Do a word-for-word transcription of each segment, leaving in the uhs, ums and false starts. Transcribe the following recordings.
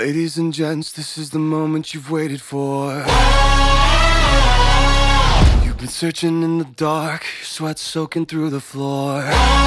Ladies and gents, this is the moment you've waited for. You've been searching in the dark, your sweat soaking through the floor.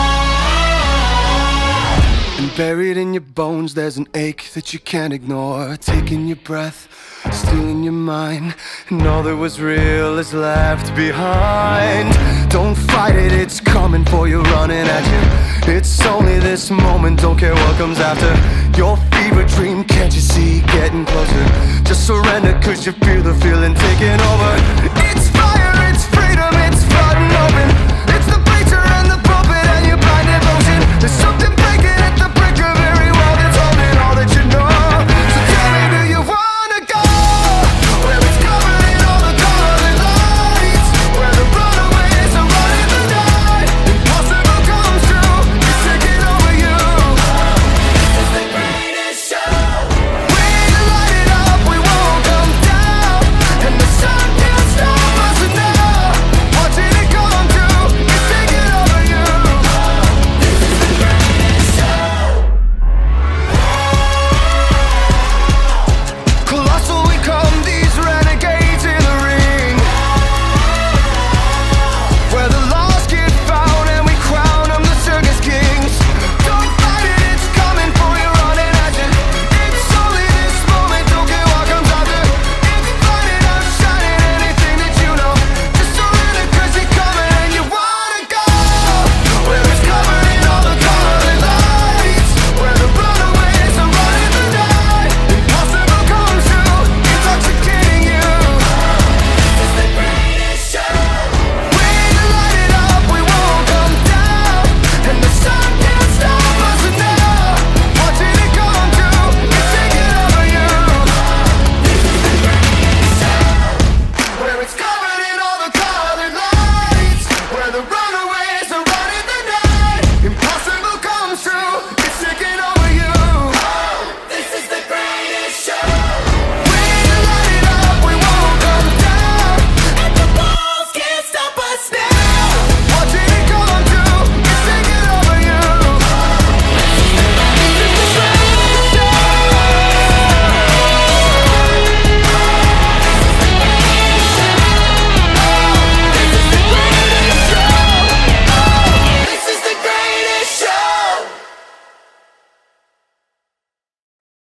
And buried in your bones, there's an ache that you can't ignore. Taking your breath, stealing your mind, and all that was real is left behind. Don't fight it, it's coming for you, running at you. It's only this moment, don't care what comes after. Your fever dream, can't you see, getting closer. Just surrender, cause you feel the feeling taking over. It's